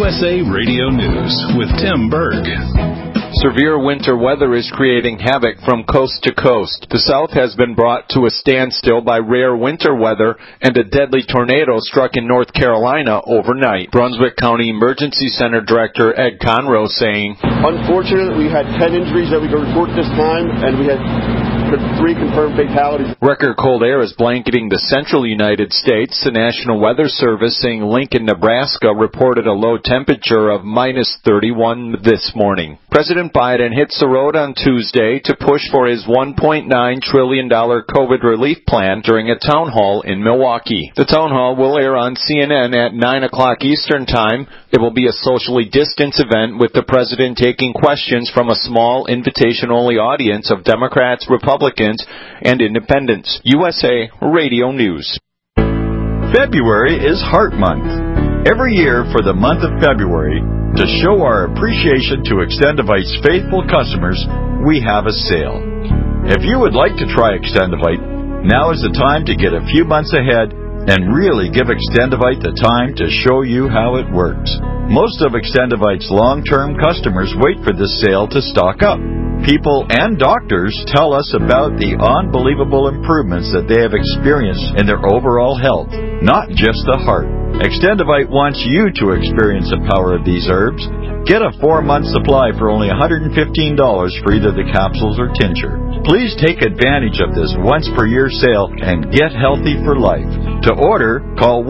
USA Radio News with Tim Berg. Severe winter weather is creating havoc from coast to coast. The South has been brought to a standstill by rare winter weather, and a deadly tornado struck in North Carolina overnight. Brunswick County Emergency Center Director Ed Conroe saying, "Unfortunately, we had 10 injuries that we could report this time, and we had 3 confirmed fatalities." Record cold air is blanketing the central United States. The National Weather Service saying Lincoln, Nebraska reported a low temperature of minus 31 this morning. President Biden hits the road on Tuesday to push for his $1.9 trillion COVID relief plan during a town hall in Milwaukee. The town hall will air on CNN at 9 o'clock Eastern Time. It will be a socially distanced event with the president taking questions from a small invitation-only audience of Democrats, Republicans, and Independents. USA Radio News. February is Heart Month. Every year for the month of February, to show our appreciation to Extendivite's faithful customers, we have a sale. If you would like to try Extendivite, now is the time to get a few months ahead and really give Extendivite the time to show you how it works. Most of Extendivite's long-term customers wait for this sale to stock up. People and doctors tell us about the unbelievable improvements that they have experienced in their overall health, not just the heart. Extendivite wants you to experience the power of these herbs. Get a 4-month supply for only $115 for either the capsules or tincture. Please take advantage of this once-per-year sale and get healthy for life. To order, call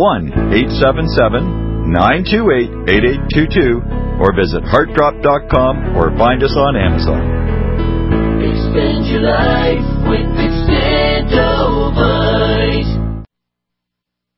1-877-928-8822 or visit heartdrop.com or find us on Amazon. Expand your life with